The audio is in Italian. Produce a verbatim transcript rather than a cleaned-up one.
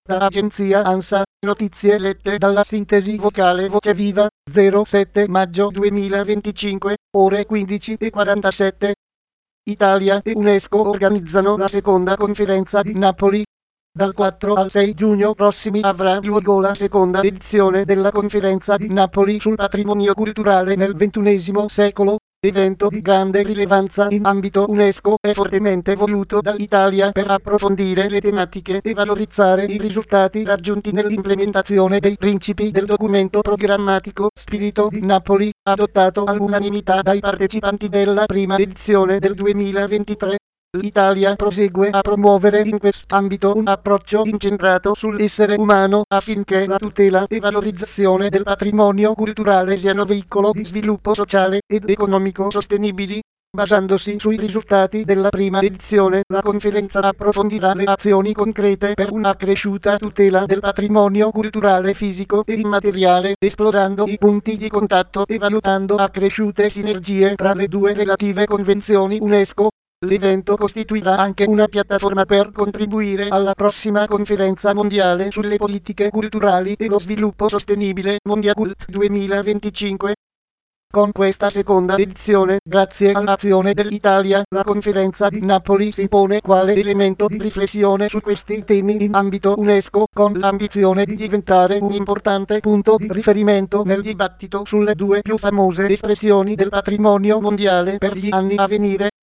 Da agenzia ANSA, notizie lette dalla sintesi vocale Voce Viva, zero sette maggio duemilaventicinque, ore quindici e quarantasette. Italia e UNESCO organizzano la seconda conferenza di Napoli. Dal quattro al sei giugno prossimi avrà luogo la seconda edizione della conferenza di Napoli sul patrimonio culturale nel ventunesimo secolo, evento di grande rilevanza in ambito UNESCO e fortemente voluto dall'Italia per approfondire le tematiche e valorizzare i risultati raggiunti nell'implementazione dei principi del documento programmatico Spirito di Napoli, adottato all'unanimità dai partecipanti della prima edizione del duemilaventitré. L'Italia prosegue a promuovere in quest'ambito un approccio incentrato sull'essere umano affinché la tutela e valorizzazione del patrimonio culturale siano veicolo di sviluppo sociale ed economico sostenibili. Basandosi sui risultati della prima edizione, la conferenza approfondirà le azioni concrete per un'accresciuta tutela del patrimonio culturale fisico e immateriale, esplorando i punti di contatto e valutando accresciute sinergie tra le due relative convenzioni UNESCO. L'evento costituirà anche una piattaforma per contribuire alla prossima conferenza mondiale sulle politiche culturali e lo sviluppo sostenibile Mondiacult duemilaventicinque. Con questa seconda edizione, grazie all'azione dell'Italia, la conferenza di Napoli si pone quale elemento di riflessione su questi temi in ambito UNESCO, con l'ambizione di diventare un importante punto di riferimento nel dibattito sulle due più famose espressioni del patrimonio mondiale per gli anni a venire.